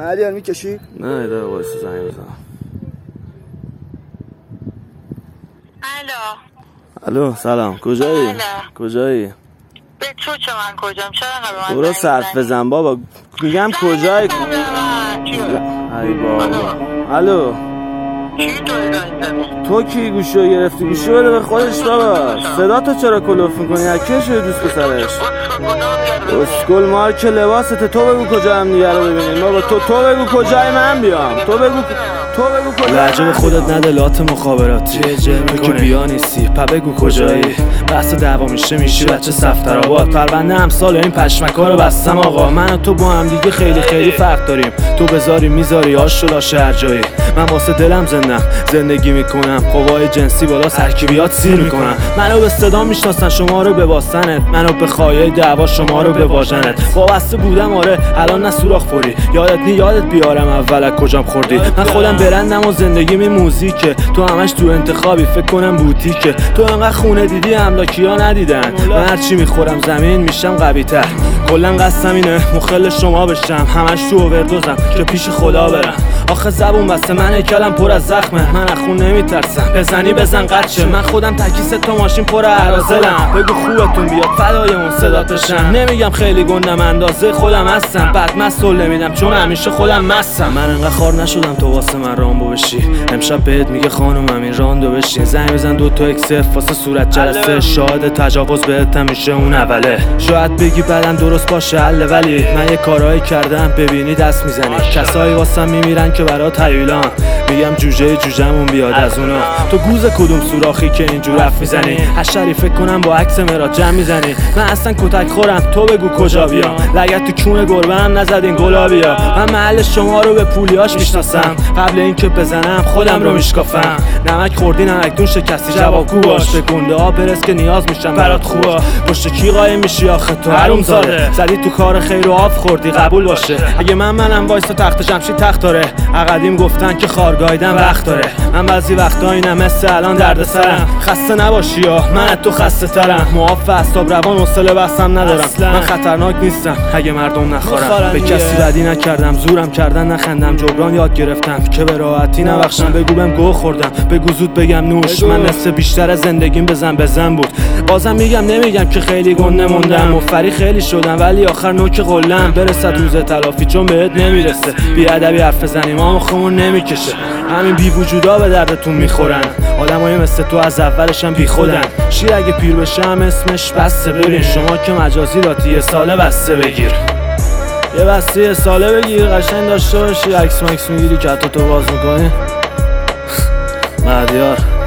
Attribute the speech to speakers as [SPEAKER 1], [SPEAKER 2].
[SPEAKER 1] مهدیار میکشی؟
[SPEAKER 2] نه داره وایسا زنگ بزنم. الو سلام، کجایی؟ کجایی؟
[SPEAKER 3] به تو چه من کجام؟ چرا نبه من
[SPEAKER 2] برو صرف بزن بابا. میگم کجایی؟ ای بابا. الو تو کی گوشو گرفتی؟ گوشو بده به خودش بابا. صدا تو چرا کلوف میکنی؟ اکی شده دوست پسرش اسکول مارک لباسته. تو بگو کجا هم دیگه رو ببینیم بابا. تو بگو کجای من بیام. تو بگو کجا. لهجه به خودت نده لات مخابراتی. تو که بیا نیستی پا بگو کجایی. بحث دعوا میشی بچه صفترآباد. پرونده امسال این پشمکا رو بستم آقا. من و تو با هم دیگه خیلی فرق داریم. تو بذاری میذاری آش و لاشه هر جایی. من واسه دلم زندگی میکنم. قوای جنسی بالا ترکیبیات سیر میکنم. منو به صدا میشناسن شما رو به واسنت. منو به خایه دعوا شما رو به واژنت. وابسته بودم آره الان نه سوراخ خوری. یادت بیارم اول کجام خوردی. من خودم برندم و زندگیم این موزیکه. تو همش تو انتخابی فکر کنم بوتیکه. تو انقدر خونه دیدی املاکیا ندیدن. من هرچی میخورم زمین میشم قوی تر. کلا قصدم اینه مخل شما بشم. همش تو اووردوزم که پیش خدا برم. آخه زبون بسته من هیکلم پر از زخمه. من اخون نمیترسم بزنی بزن قدشه. من خودم تکیس تا ماشین پر عرازلم. بگو خوبتون بیاد فدای اون صداتشم. نمیگم خیلی گندم اندازه خودم هستم. بعد مسئول نمیدم چون همیشه خودم مستم. من انقدر خار نشدم تو واسه من رامبو بشی. امشب بهت میگه خانومم این راندو بشین. زنگ بزن 2 تا اکسف واسه صورت جلسه. شاهد تجاوز بهت میشه اون اوله. شاید بگی بعدم درست باشه حل ولی من یه کارایی کردم ببینی دست میزنی. کسایی واسم میمیرن که برات هیولان. میگم جوجه‌مون بیاد از اونا. تو گوز کدوم سوراخی که اینجور رفت میزنی. حشری فکر کنم با عکس مراد جمع میزنی. من اصلا کتک خورم تو بگو کجا بیام. لگد تو کون گربه هم نزدین گلابیا. من محل شما رو به پولیاش میشناسم. قبل اینکه بزنم خودم رو میشکافم. نمک خوردی نمکدون شکستی جوابگو باش. به گنده ها برس که نیاز میشن برات خوبا. پشت کی قایم میشی آخه تو حروم زاده. زدی تو کار خیر و آب خوردی قبول باشه. اگه منم وایسا تخت جمشید تخت داره. عقدیم گفتن که خارگایدن وقت داره. من بعضی وقتا اینم مثل الان دردسرم. خسته نباشی یا من از تو خسته ترم. معاف اعصاب روان حوصله بحثم ندارم. من خطرناک نیستم اگه مردم نخورم. به کسی بدی نکردم زورم کردن نخندم. جبران یاد گرفتم که به راحتی نبخشم. بگو بهم گو خوردم بگو زود بگم نوش. من نصف بیشتر از زندگیم بزن بود. بازم میگم نمیگم که خیلی گنده موندم. مفری خیلی شدم ولی آخر نوک قلم. برسد روز تلافی چون بهت نمیرسه. بی ادبی حرف بزنیم ما مخمون نمیکشه. همین بی وجودا به دردتون میخورن. آدمای مثل تو از اولشم بی خودن. شیر اگه پیر بشه هم اسمش بسته. ببین شما که مجازی داتی یه ساله بسته بگیر. یه بسته یه ساله بگیر قشنگ داشته باشی. عکس مکس میگیری که تو باز میکنی. مهدیار